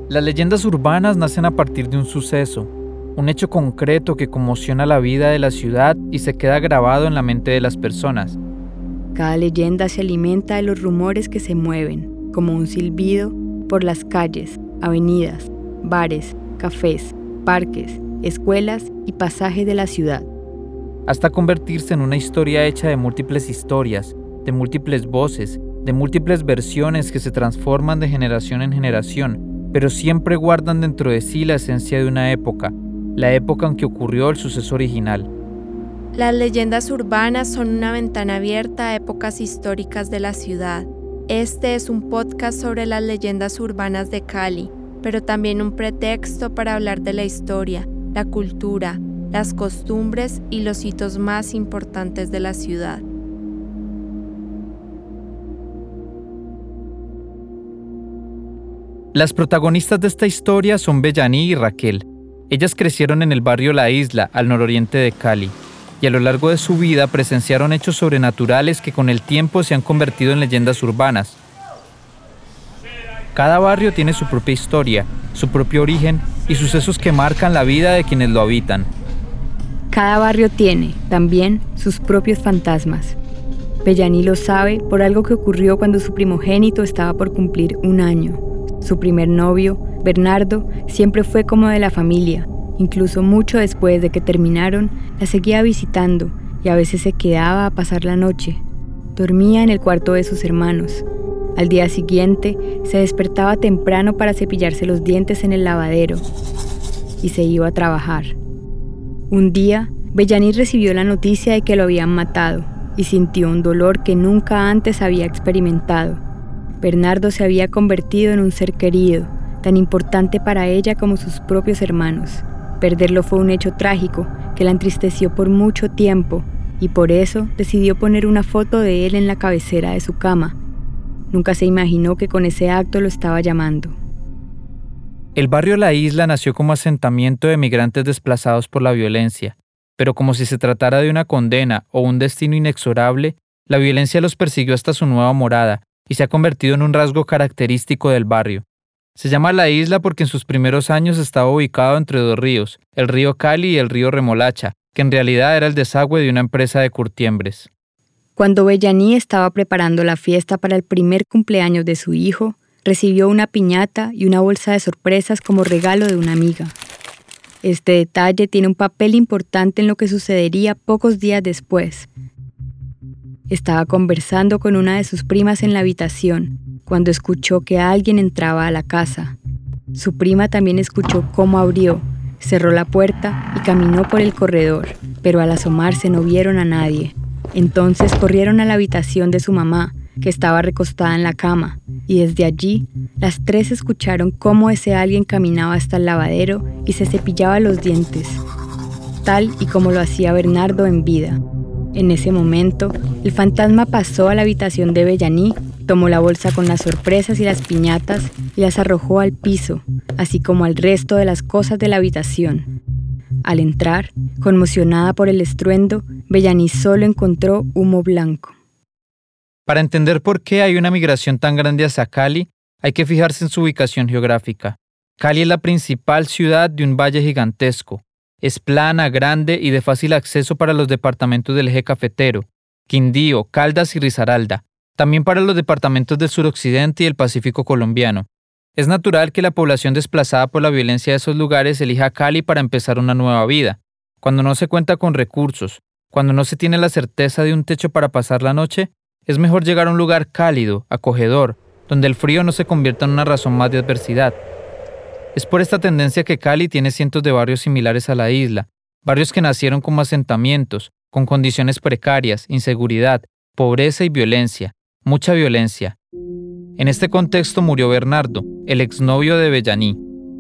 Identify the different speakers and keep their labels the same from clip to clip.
Speaker 1: Las leyendas urbanas nacen a partir de un suceso, un hecho concreto que conmociona la vida de la ciudad y se queda grabado en la mente de las personas.
Speaker 2: Cada leyenda se alimenta de los rumores que se mueven, como un silbido, por las calles, avenidas, bares, cafés, parques, escuelas y pasajes de la ciudad.
Speaker 1: Hasta convertirse en una historia hecha de múltiples historias, de múltiples voces, de múltiples versiones que se transforman de generación en generación, pero siempre guardan dentro de sí la esencia de una época, la época en que ocurrió el suceso original.
Speaker 3: Las leyendas urbanas son una ventana abierta a épocas históricas de la ciudad. Este es un podcast sobre las leyendas urbanas de Cali, pero también un pretexto para hablar de la historia, la cultura, las costumbres y los hitos más importantes de la ciudad.
Speaker 1: Las protagonistas de esta historia son Bellany y Raquel. Ellas crecieron en el barrio La Isla, al nororiente de Cali, y a lo largo de su vida presenciaron hechos sobrenaturales que con el tiempo se han convertido en leyendas urbanas. Cada barrio tiene su propia historia, su propio origen y sucesos que marcan la vida de quienes lo habitan.
Speaker 2: Cada barrio tiene, también, sus propios fantasmas. Bellany lo sabe por algo que ocurrió cuando su primogénito estaba por cumplir 1 año. Su primer novio, Bernardo, siempre fue como de la familia. Incluso mucho después de que terminaron, la seguía visitando y a veces se quedaba a pasar la noche. Dormía en el cuarto de sus hermanos. Al día siguiente, se despertaba temprano para cepillarse los dientes en el lavadero y se iba a trabajar. Un día, Bellany recibió la noticia de que lo habían matado y sintió un dolor que nunca antes había experimentado. Bernardo se había convertido en un ser querido, tan importante para ella como sus propios hermanos. Perderlo fue un hecho trágico que la entristeció por mucho tiempo y por eso decidió poner una foto de él en la cabecera de su cama. Nunca se imaginó que con ese acto lo estaba llamando.
Speaker 1: El barrio La Isla nació como asentamiento de migrantes desplazados por la violencia, pero como si se tratara de una condena o un destino inexorable, la violencia los persiguió hasta su nueva morada y se ha convertido en un rasgo característico del barrio. Se llama La Isla porque en sus primeros años estaba ubicado entre 2 ríos, el río Cali y el río Remolacha, que en realidad era el desagüe de una empresa de curtiembres.
Speaker 2: Cuando Bellany estaba preparando la fiesta para el primer cumpleaños de su hijo, recibió una piñata y una bolsa de sorpresas como regalo de una amiga. Este detalle tiene un papel importante en lo que sucedería pocos días después. Estaba conversando con una de sus primas en la habitación, cuando escuchó que alguien entraba a la casa. Su prima también escuchó cómo abrió, cerró la puerta y caminó por el corredor, pero al asomarse no vieron a nadie. Entonces corrieron a la habitación de su mamá, que estaba recostada en la cama, y desde allí, las 3 escucharon cómo ese alguien caminaba hasta el lavadero y se cepillaba los dientes, tal y como lo hacía Bernardo en vida. En ese momento, el fantasma pasó a la habitación de Bellany, tomó la bolsa con las sorpresas y las piñatas y las arrojó al piso, así como al resto de las cosas de la habitación. Al entrar, conmocionada por el estruendo, Bellany solo encontró humo blanco.
Speaker 1: Para entender por qué hay una migración tan grande hacia Cali, hay que fijarse en su ubicación geográfica. Cali es la principal ciudad de un valle gigantesco. Es plana, grande y de fácil acceso para los departamentos del eje cafetero, Quindío, Caldas y Risaralda, también para los departamentos del suroccidente y el Pacífico colombiano. Es natural que la población desplazada por la violencia de esos lugares elija Cali para empezar una nueva vida. Cuando no se cuenta con recursos, cuando no se tiene la certeza de un techo para pasar la noche, es mejor llegar a un lugar cálido, acogedor, donde el frío no se convierta en una razón más de adversidad. Es por esta tendencia que Cali tiene cientos de barrios similares a La Isla, barrios que nacieron como asentamientos, con condiciones precarias, inseguridad, pobreza y violencia, mucha violencia. En este contexto murió Bernardo, el exnovio de Bellany.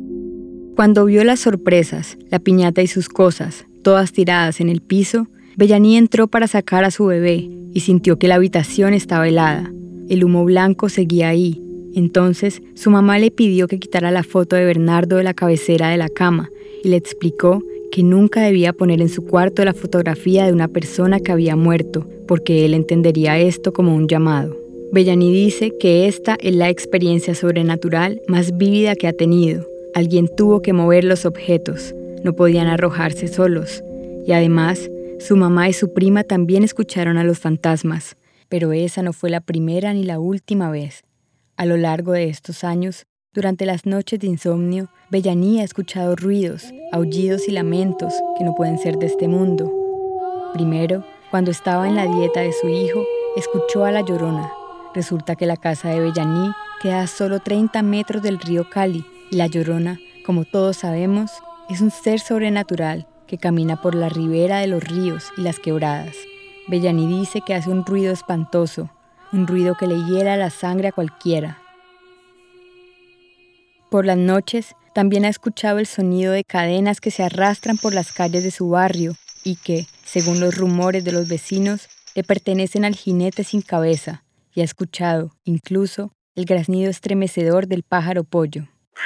Speaker 2: Cuando vio las sorpresas, la piñata y sus cosas, todas tiradas en el piso, Bellany entró para sacar a su bebé y sintió que la habitación estaba helada. El humo blanco seguía ahí. Entonces, su mamá le pidió que quitara la foto de Bernardo de la cabecera de la cama y le explicó que nunca debía poner en su cuarto la fotografía de una persona que había muerto, porque él entendería esto como un llamado. Bellany dice que esta es la experiencia sobrenatural más vívida que ha tenido. Alguien tuvo que mover los objetos, no podían arrojarse solos. Y además, su mamá y su prima también escucharon a los fantasmas, pero esa no fue la primera ni la última vez. A lo largo de estos años, durante las noches de insomnio, Bellany ha escuchado ruidos, aullidos y lamentos que no pueden ser de este mundo. Primero, cuando estaba en la dieta de su hijo, escuchó a la Llorona. Resulta que la casa de Bellany queda a solo 30 metros del río Cali y la Llorona, como todos sabemos, es un ser sobrenatural que camina por la ribera de los ríos y las quebradas. Bellany dice que hace un ruido espantoso, un ruido que le hiela la sangre a cualquiera. Por las noches, también ha escuchado el sonido de cadenas que se arrastran por las calles de su barrio y que, según los rumores de los vecinos, le pertenecen al jinete sin cabeza, y ha escuchado, incluso, el graznido estremecedor del pájaro pollo.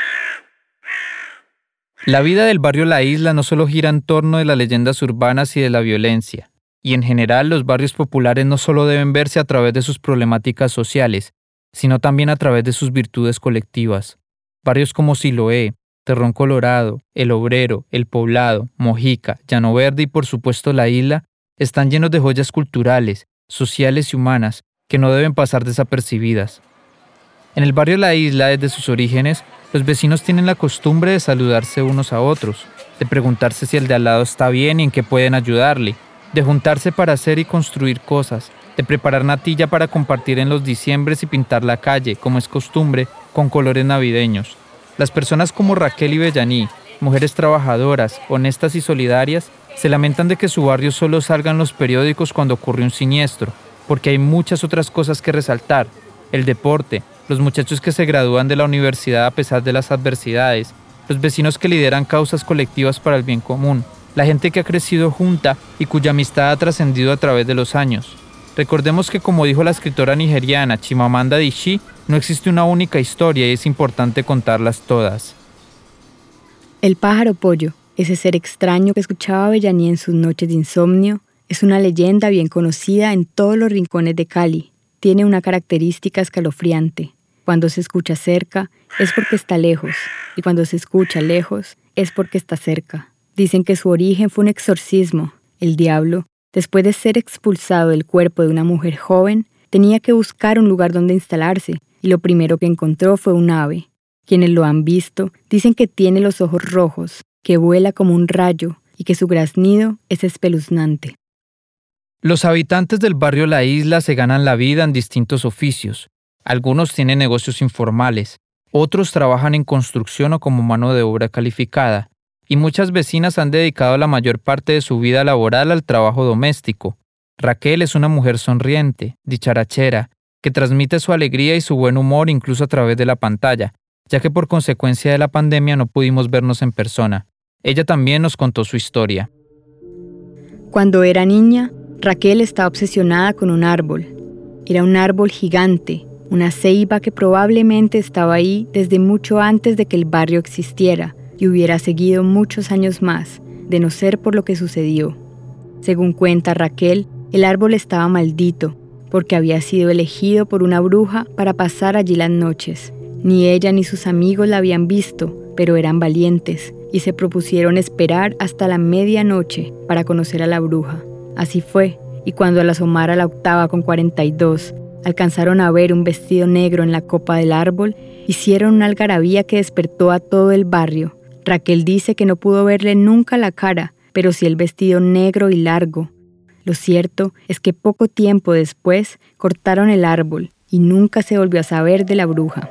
Speaker 1: La vida del barrio La Isla no solo gira en torno de las leyendas urbanas y de la violencia, y en general los barrios populares no solo deben verse a través de sus problemáticas sociales, sino también a través de sus virtudes colectivas. Barrios como Siloé, Terrón Colorado, El Obrero, El Poblado, Mojica, Llano Verde y por supuesto La Isla están llenos de joyas culturales, sociales y humanas que no deben pasar desapercibidas. En el barrio La Isla, desde sus orígenes, los vecinos tienen la costumbre de saludarse unos a otros, de preguntarse si el de al lado está bien y en qué pueden ayudarle, de juntarse para hacer y construir cosas, de preparar natilla para compartir en los diciembres y pintar la calle, como es costumbre, con colores navideños. Las personas como Raquel y Bellany, mujeres trabajadoras, honestas y solidarias, se lamentan de que su barrio solo salga en los periódicos cuando ocurre un siniestro, porque hay muchas otras cosas que resaltar: el deporte, los muchachos que se gradúan de la universidad a pesar de las adversidades, los vecinos que lideran causas colectivas para el bien común, la gente que ha crecido junta y cuya amistad ha trascendido a través de los años. Recordemos que, como dijo la escritora nigeriana Chimamanda Adichie, no existe una única historia y es importante contarlas todas.
Speaker 2: El pájaro pollo, ese ser extraño que escuchaba Bellany en sus noches de insomnio, es una leyenda bien conocida en todos los rincones de Cali. Tiene una característica escalofriante. Cuando se escucha cerca, es porque está lejos, y cuando se escucha lejos, es porque está cerca. Dicen que su origen fue un exorcismo. El diablo, después de ser expulsado del cuerpo de una mujer joven, tenía que buscar un lugar donde instalarse, y lo primero que encontró fue un ave. Quienes lo han visto dicen que tiene los ojos rojos, que vuela como un rayo, y que su graznido es espeluznante.
Speaker 1: Los habitantes del barrio La Isla se ganan la vida en distintos oficios. Algunos tienen negocios informales, otros trabajan en construcción o como mano de obra calificada, y muchas vecinas han dedicado la mayor parte de su vida laboral al trabajo doméstico. Raquel es una mujer sonriente, dicharachera, que transmite su alegría y su buen humor incluso a través de la pantalla, ya que por consecuencia de la pandemia no pudimos vernos en persona. Ella también nos contó su historia.
Speaker 2: Cuando era niña, Raquel estaba obsesionada con un árbol. Era un árbol gigante, una ceiba que probablemente estaba ahí desde mucho antes de que el barrio existiera y hubiera seguido muchos años más, de no ser por lo que sucedió. Según cuenta Raquel, el árbol estaba maldito porque había sido elegido por una bruja para pasar allí las noches. Ni ella ni sus amigos la habían visto, pero eran valientes y se propusieron esperar hasta la medianoche para conocer a la bruja. Así fue, y cuando al asomar a la octava con 42, alcanzaron a ver un vestido negro en la copa del árbol, hicieron una algarabía que despertó a todo el barrio. Raquel dice que no pudo verle nunca la cara, pero sí el vestido negro y largo. Lo cierto es que poco tiempo después cortaron el árbol y nunca se volvió a saber de la bruja.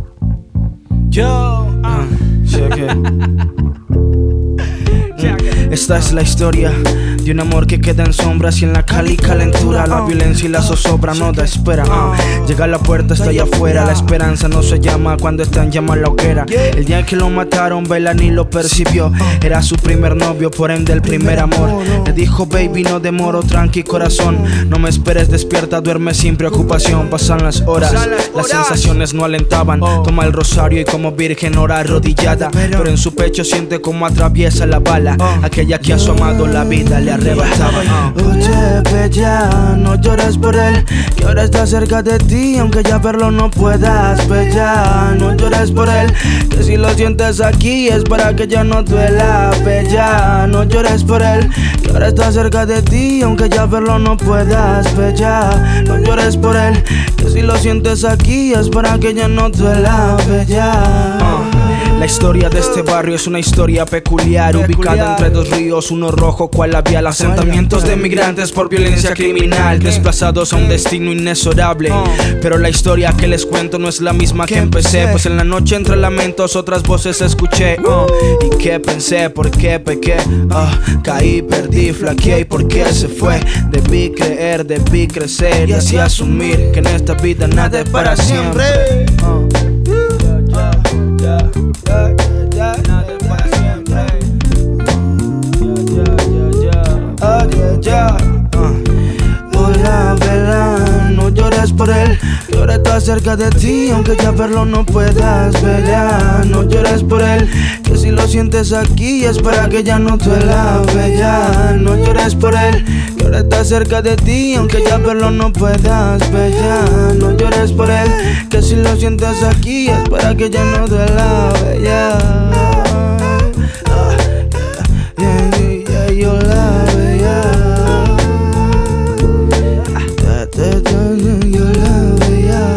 Speaker 4: Yo, check it. Esta es la historia de un amor que queda en sombras y en la Cali calentura. La violencia y la zozobra no da espera. Llega a la puerta, está allá afuera. La esperanza no se llama cuando está en llamas la hoguera. El día que lo mataron, Bella ni lo percibió. Era su primer novio, por ende el primer amor. Le dijo, baby, no demoro, tranqui corazón. No me esperes, despierta, duerme sin preocupación. Pasan las horas, las sensaciones no alentaban. Toma el rosario y como virgen ora arrodillada. Pero en su pecho siente como atraviesa la bala. Aquella que a su amado la vida le arrebataban. Oye, bella, no llores por él, que ahora está cerca de ti, aunque ya verlo no puedas. Bella, no llores por él, que si lo sientes aquí es para que ya no duela. Bella, no llores por él, que ahora está cerca de ti, aunque ya verlo no puedas. Bella, no llores por él, que si lo sientes aquí es para que ya no duela. Bella. La historia de este barrio es una historia peculiar, ubicada entre dos ríos, uno rojo cual la vial. Asentamientos de migrantes por violencia criminal, desplazados a un destino inexorable. Pero la historia que les cuento no es la misma que empecé, pues en la noche entre lamentos otras voces escuché. Y que pensé, por qué pequé, caí, perdí, flaqueé y por qué se fue. Debí creer, debí crecer y así asumir que en esta vida nada es para siempre. Hola, Bella, no llores por él, que ahora está cerca de ti, aunque ya verlo no puedas. Bella, no llores por él, que si lo sientes aquí es para que ya no duela. Bella, no llores por él, que ahora está cerca de ti, aunque ya verlo no puedas. Bella, no llores por él, que si lo sientes aquí es para que ya no duela. Bella, yo la veía. Yo la veía.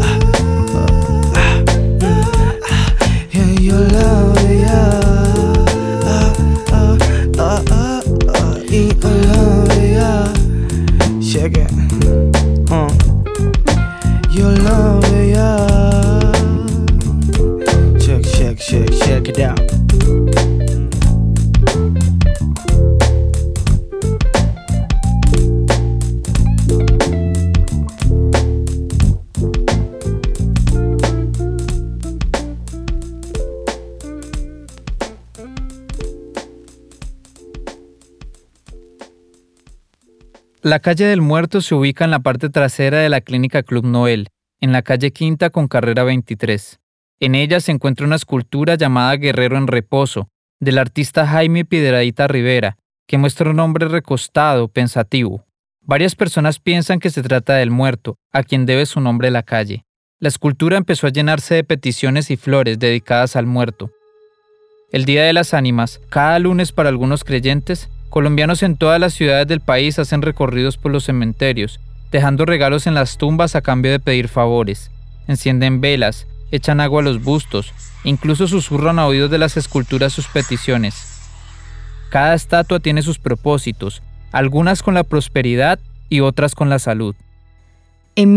Speaker 4: Yo la veía. Y yo la veía. Check it. Yo la veía. Check it out.
Speaker 1: La calle del Muerto se ubica en la parte trasera de la clínica Club Noel, en la calle Quinta con carrera 23. En ella se encuentra una escultura llamada Guerrero en Reposo, del artista Jaime Piedradita Rivera, que muestra un hombre recostado, pensativo. Varias personas piensan que se trata del muerto, a quien debe su nombre la calle. La escultura empezó a llenarse de peticiones y flores dedicadas al muerto. El Día de las Ánimas, cada lunes para algunos creyentes, colombianos en todas las ciudades del país hacen recorridos por los cementerios, dejando regalos en las tumbas a cambio de pedir favores. Encienden velas, echan agua a los bustos, incluso susurran a oídos de las esculturas sus peticiones. Cada estatua tiene sus propósitos, algunas con la prosperidad y otras con la salud.
Speaker 2: En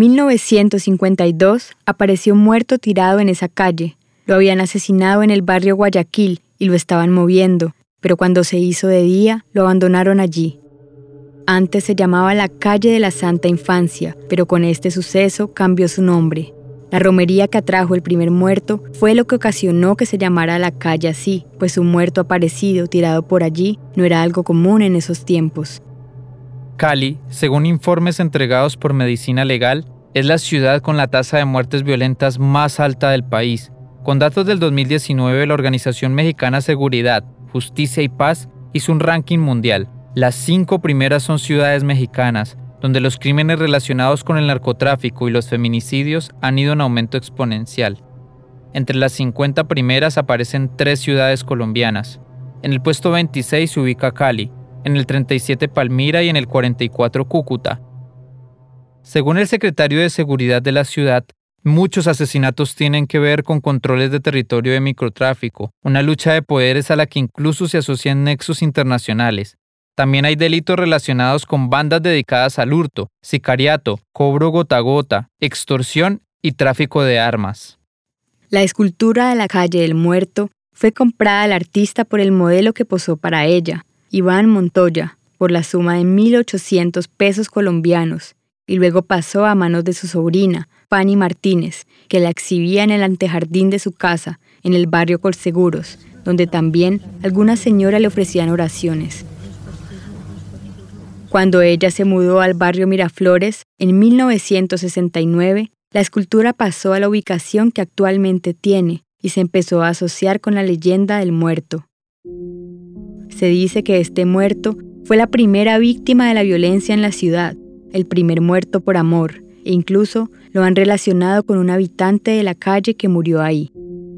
Speaker 2: 1952 apareció muerto tirado en esa calle. Lo habían asesinado en el barrio Guayaquil y lo estaban moviendo, pero cuando se hizo de día, lo abandonaron allí. Antes se llamaba la calle de la Santa Infancia, pero con este suceso cambió su nombre. La romería que atrajo el primer muerto fue lo que ocasionó que se llamara la calle así, pues un muerto aparecido tirado por allí no era algo común en esos tiempos.
Speaker 1: Cali, según informes entregados por Medicina Legal, es la ciudad con la tasa de muertes violentas más alta del país. Con datos del 2019, la Organización Mexicana Seguridad, Justicia y Paz hizo un ranking mundial. Las 5 primeras son ciudades mexicanas, donde los crímenes relacionados con el narcotráfico y los feminicidios han ido en aumento exponencial. Entre las 50 primeras aparecen 3 ciudades colombianas. En el puesto 26 se ubica Cali, en el 37 Palmira y en el 44 Cúcuta. Según el secretario de Seguridad de la ciudad, muchos asesinatos tienen que ver con controles de territorio de microtráfico, una lucha de poderes a la que incluso se asocian nexos internacionales. También hay delitos relacionados con bandas dedicadas al hurto, sicariato, cobro gota a gota, extorsión y tráfico de armas.
Speaker 2: La escultura de la calle del Muerto fue comprada al artista por el modelo que posó para ella. Iván Montoya, por la suma de 1.800 pesos colombianos, y luego pasó a manos de su sobrina, Fanny Martínez, que la exhibía en el antejardín de su casa, en el barrio Colseguros, donde también algunas señoras le ofrecían oraciones. Cuando ella se mudó al barrio Miraflores, en 1969, la escultura pasó a la ubicación que actualmente tiene y se empezó a asociar con la leyenda del muerto. Se dice que este muerto fue la primera víctima de la violencia en la ciudad, el primer muerto por amor, e incluso lo han relacionado con un habitante de la calle que murió ahí.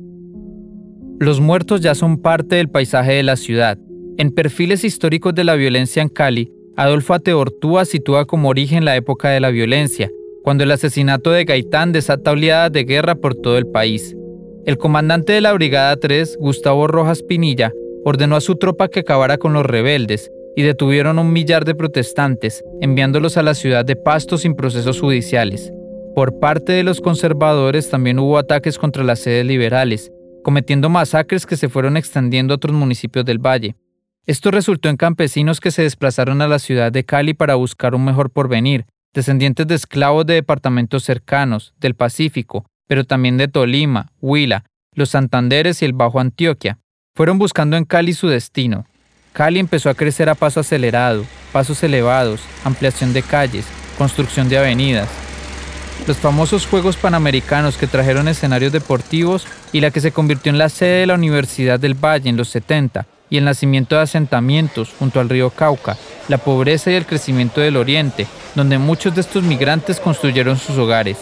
Speaker 1: Los muertos ya son parte del paisaje de la ciudad. En Perfiles históricos de la violencia en Cali, Adolfo Ateortúa sitúa como origen la época de la violencia, cuando el asesinato de Gaitán desata oleadas de guerra por todo el país. El comandante de la Brigada 3, Gustavo Rojas Pinilla, ordenó a su tropa que acabara con los rebeldes y detuvieron 1 millar de protestantes, enviándolos a la ciudad de Pasto sin procesos judiciales. Por parte de los conservadores también hubo ataques contra las sedes liberales, cometiendo masacres que se fueron extendiendo a otros municipios del valle. Esto resultó en campesinos que se desplazaron a la ciudad de Cali para buscar un mejor porvenir, descendientes de esclavos de departamentos cercanos, del Pacífico, pero también de Tolima, Huila, los Santanderes y el Bajo Antioquia. Fueron buscando en Cali su destino. Cali empezó a crecer a paso acelerado, pasos elevados, ampliación de calles, construcción de avenidas. Los famosos Juegos Panamericanos que trajeron escenarios deportivos y la que se convirtió en la sede de la Universidad del Valle en los 70, y el nacimiento de asentamientos junto al río Cauca, la pobreza y el crecimiento del Oriente, donde muchos de estos migrantes construyeron sus hogares.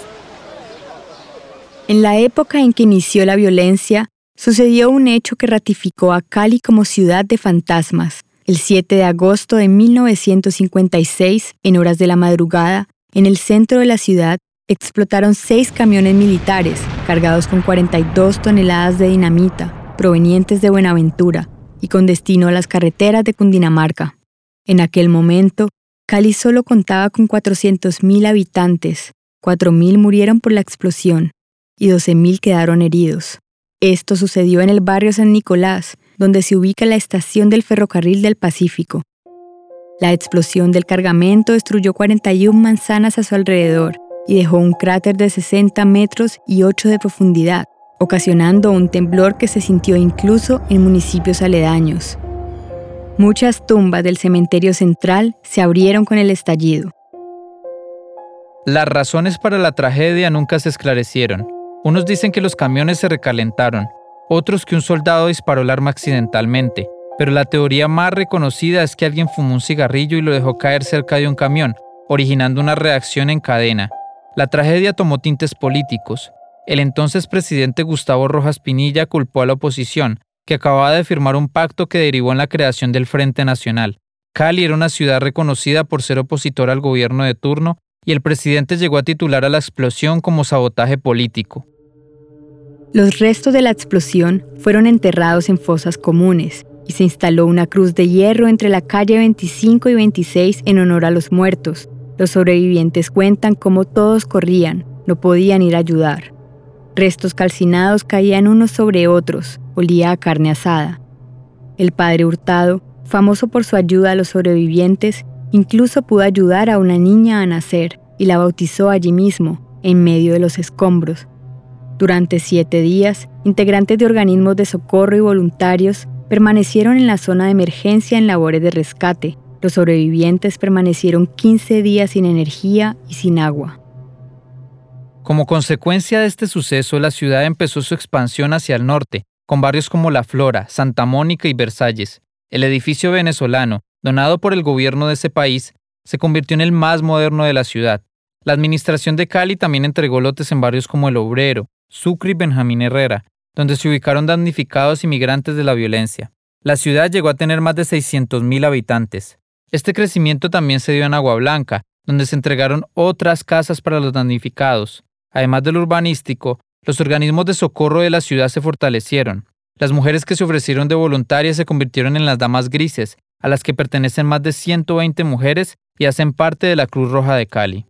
Speaker 2: En la época en que inició la violencia, sucedió un hecho que ratificó a Cali como ciudad de fantasmas. El 7 de agosto de 1956, en horas de la madrugada, en el centro de la ciudad, explotaron 6 camiones militares cargados con 42 toneladas de dinamita provenientes de Buenaventura y con destino a las carreteras de Cundinamarca. En aquel momento, Cali solo contaba con 400.000 habitantes, 4.000 murieron por la explosión y 12.000 quedaron heridos. Esto sucedió en el barrio San Nicolás, donde se ubica la estación del ferrocarril del Pacífico. La explosión del cargamento destruyó 41 manzanas a su alrededor y dejó un cráter de 60 metros y 8 de profundidad, ocasionando un temblor que se sintió incluso en municipios aledaños. Muchas tumbas del cementerio central se abrieron con el estallido.
Speaker 1: Las razones para la tragedia nunca se esclarecieron. Unos dicen que los camiones se recalentaron, otros que un soldado disparó el arma accidentalmente, pero la teoría más reconocida es que alguien fumó un cigarrillo y lo dejó caer cerca de un camión, originando una reacción en cadena. La tragedia tomó tintes políticos. El entonces presidente Gustavo Rojas Pinilla culpó a la oposición, que acababa de firmar un pacto que derivó en la creación del Frente Nacional. Cali era una ciudad reconocida por ser opositora al gobierno de turno y el presidente llegó a titular a la explosión como sabotaje político.
Speaker 2: Los restos de la explosión fueron enterrados en fosas comunes y se instaló una cruz de hierro entre la calle 25 y 26 en honor a los muertos. Los sobrevivientes cuentan cómo todos corrían, no podían ir a ayudar. Restos calcinados caían unos sobre otros, olía a carne asada. El padre Hurtado, famoso por su ayuda a los sobrevivientes, incluso pudo ayudar a una niña a nacer y la bautizó allí mismo, en medio de los escombros. Durante 7 días, integrantes de organismos de socorro y voluntarios permanecieron en la zona de emergencia en labores de rescate. Los sobrevivientes permanecieron 15 días sin energía y sin agua.
Speaker 1: Como consecuencia de este suceso, la ciudad empezó su expansión hacia el norte, con barrios como La Flora, Santa Mónica y Versalles. El edificio venezolano, donado por el gobierno de ese país, se convirtió en el más moderno de la ciudad. La administración de Cali también entregó lotes en barrios como El Obrero, Sucre y Benjamín Herrera, donde se ubicaron damnificados inmigrantes de la violencia. La ciudad llegó a tener más de 600.000 habitantes. Este crecimiento también se dio en Agua Blanca, donde se entregaron otras casas para los damnificados. Además de lo urbanístico, los organismos de socorro de la ciudad se fortalecieron. Las mujeres que se ofrecieron de voluntarias se convirtieron en las Damas Grises, a las que pertenecen más de 120 mujeres y hacen parte de la Cruz Roja de Cali.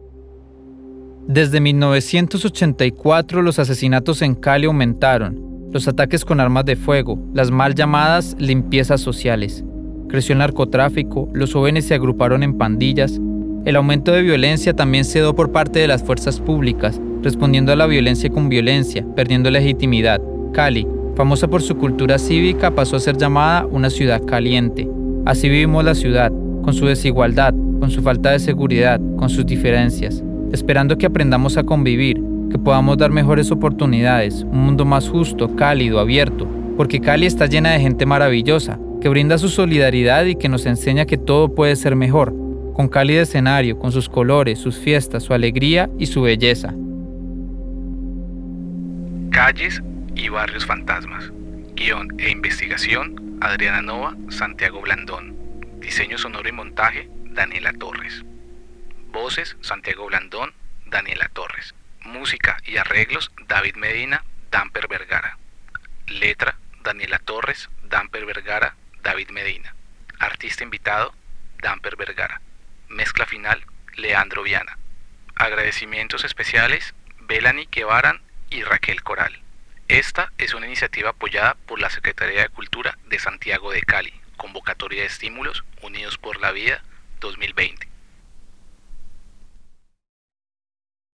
Speaker 1: Desde 1984 los asesinatos en Cali aumentaron. los ataques con armas de fuego, las mal llamadas limpiezas sociales. Creció el narcotráfico, los jóvenes se agruparon en pandillas. El aumento de violencia también se dio por parte de las fuerzas públicas, respondiendo a la violencia con violencia, perdiendo legitimidad. Cali, famosa por su cultura cívica, pasó a ser llamada una ciudad caliente. Así vivimos la ciudad, con su desigualdad, con su falta de seguridad, con sus diferencias, esperando que aprendamos a convivir, que podamos dar mejores oportunidades, un mundo más justo, cálido, abierto, porque Cali está llena de gente maravillosa, que brinda su solidaridad y que nos enseña que todo puede ser mejor, con Cali de escenario, con sus colores, sus fiestas, su alegría y su belleza.
Speaker 5: Calles y barrios fantasmas. Guión e investigación, Adriana Nova, Santiago Blandón. Diseño sonoro y montaje, Daniela Torres. Voces, Santiago Blandón, Daniela Torres. Música y arreglos, David Medina, Damper Vergara. Letra, Daniela Torres, Damper Vergara, David Medina. Artista invitado, Damper Vergara. Mezcla final, Leandro Viana. Agradecimientos especiales, Belani Quevaran y Raquel Coral. Esta es una iniciativa apoyada por la Secretaría de Cultura de Santiago de Cali, Convocatoria de Estímulos Unidos por la Vida 2020.